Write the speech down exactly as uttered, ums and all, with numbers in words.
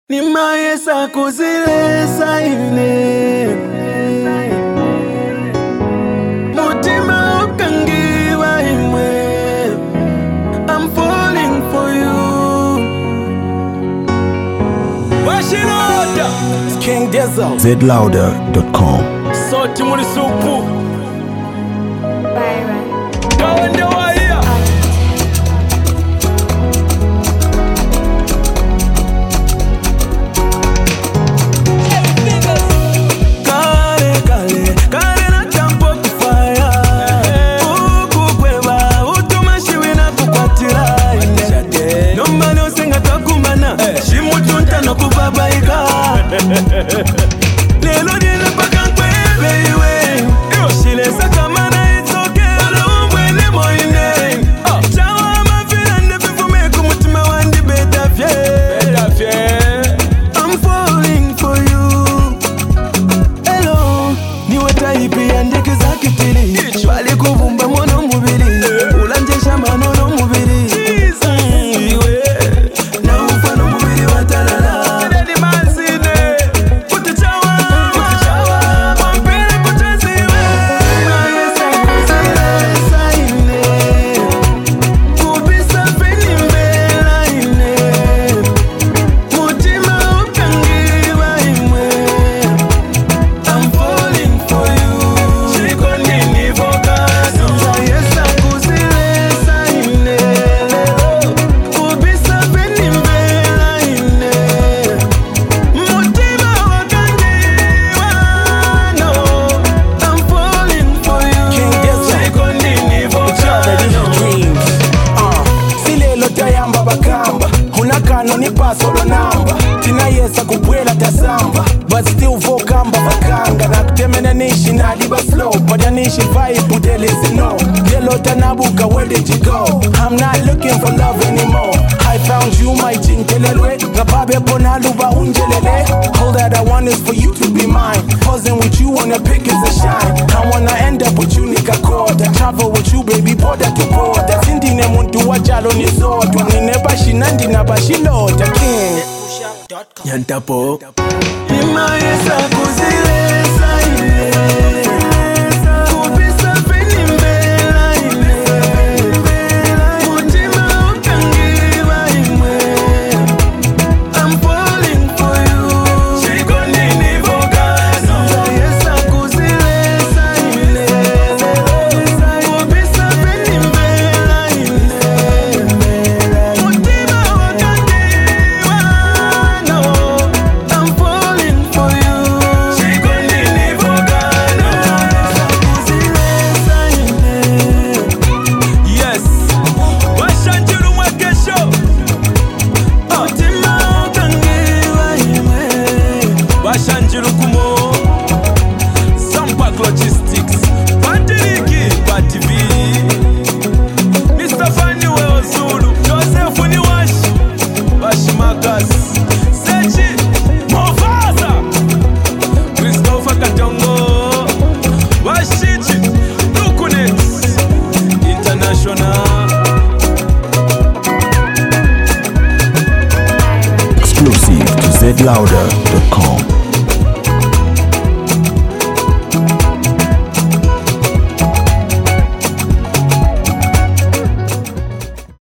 Nimayesa kuzilesa ine mutima ukangiwa imwe. I'm falling for you. Washinoda King Dezo Z louder dot com. Soti muri supu Byron. Kawanda wa here. Kale kale kale na champo kufaya ukukweba utumashiwe na kukwatira ine nombani osenga takumana shimutunta no kubabaika lelo dina paka nkwebe iwe shilesa kamana itsoke olumbwene moine chawa mafira ndepifume kumutima wandi betafye. I'm falling for you. Hello, niwe taipi ya ndeke za kitili wali kuvumba mono mubili ulanjesha manono mubili iwe na ufano mubili watalala ndeni mazine kutichawa wampele kuchaziwe mayesa kuzilesa ine kubisa peni mbela ine mutima ukangiwa imwe. I'm falling for you. Chiko nini vokazo mayesa kuzilesa ine kubisa peni mbela ine mutima wakangiwa no. I'm falling for you. Chiko nini vokazo silelo tayamba bakamba hunakano ni pasolo namba tinayesa kubwela tasamba but still vokamba bakanga nakutemene nishi nadiba slow padanishi vibe udelezi no yelo tanabuka where did you go? I'm not looking for love anymore. I found you my chinkelelwe ngababe ponaluba unjelele. All that I want is for you to be mine. Posing with you on a pic is a shine. I wanna end up with you nika quarter. Travel with you baby border to border. Sindine muntu wajalo ni soto. Nine bashi nandi na bashi lota king. Yantapo Nimayesa kuzilesa ine kubisa peni mbela ine mutima ukangiwa imwe. I'm falling for you. Chiko nini vokazo mayesa kuzilesa ine kubisa peni mbela ine mutima wakangiwa no. I'm falling for you. Chiko nini vokazo kuzilesa ine. Yes, washanjiru mwekesho mutima ukangiwa imwe. Washanjiru kumo Sampak Logistics Patiriki Pativi Mister Fanny Weo Zulu Joseph Niwashi Washimakas Sechi Mofaza Christopher Katongo Washichi Dukunet International. Exclusive to Z louder dot com.